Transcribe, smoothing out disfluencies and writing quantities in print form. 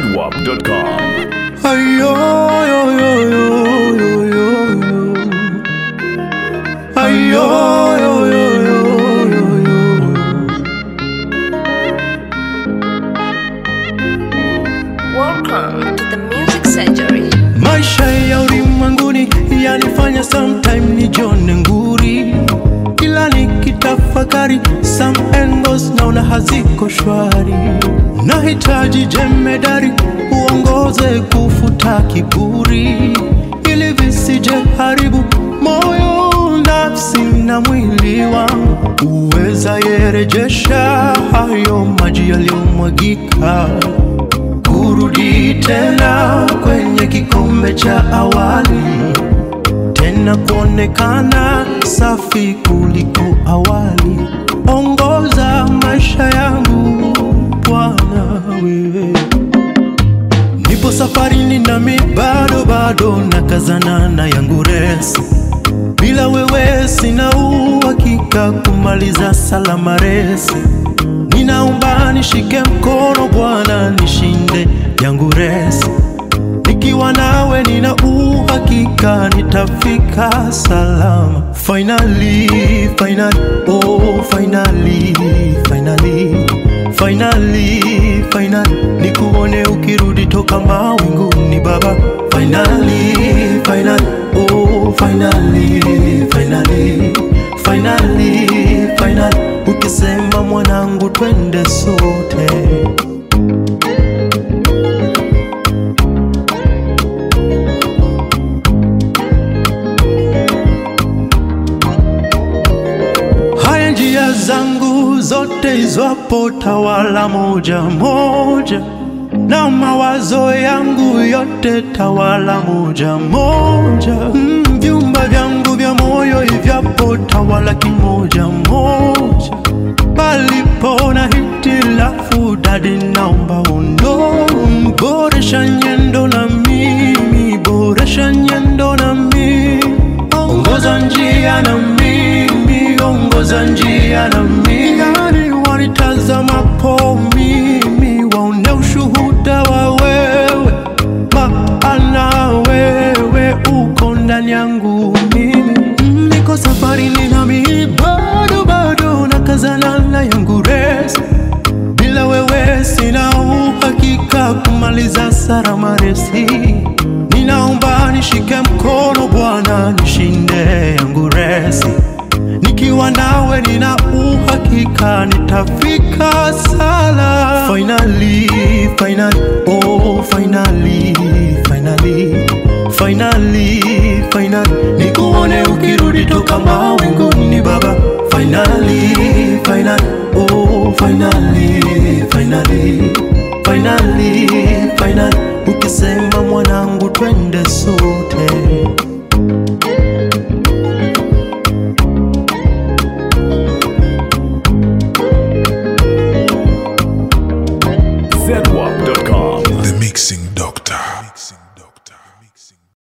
dwap.com. Ayo, yo, yo, yo, yo, yo, yo. Ayo, yo, yo, yo, yo, yo. Welcome to the Music Surgery. Maisha ya ulimwenguni yanifanya sometime nijione nguri, ila nikitafakari some angles naona haziko shwari. Nahitaji jemedari uongoze kufuta kiburi, ili visije haribu moyo, nafsi na mwili wangu. Uweza yerejesha hayo maji yaliyomwagika, kurudi tena kwenye kikombe cha awali, tena kuonekana safi kuliko awali. Ongoza maisha yangu Bwana wewe. Nipo safarini nami bado nakazana na yangu resi. Bila wewe sina uhakika kumaliza salama resi. Ninaomba nishike mkono Bwana, nishinde yangu resi. Nikiwa nawe nina uhakika nitafika salama. Finally, oh finally, nikuone ukirudi toka mawinguni Baba. Finally, oh finally, ukisema mwanangu twende sote. Haya njia zangu zote izwapo tawala moja moja, na mawazo yangu yote tawala moja moja. Vyumba vyangu vya moyo ivyapo tawala kimoja moja. Palipo na hitilafu dadi naomba boresha nyendo na mimi, boresha nyendo na mimi. Ongoza njia na mimi, ongoza njia na mimi. Yani wanitazamapo mimi waone ushuhuda wa wewe, maana wewe uko ndani yangu mimi. Niko safarini nami bado nakazana na yangu resi. Bila wewe sina uhakika kumaliza salama resi. Ninaomba nishike mkono Bwana, nishinde yangu resi. Nikiwa nawe nina uhakika nitafika sala. Finally, oh finally, nikuone ukirudi toka mawinguni Baba. Finally, oh finally, ukisema mwanangu twende sote.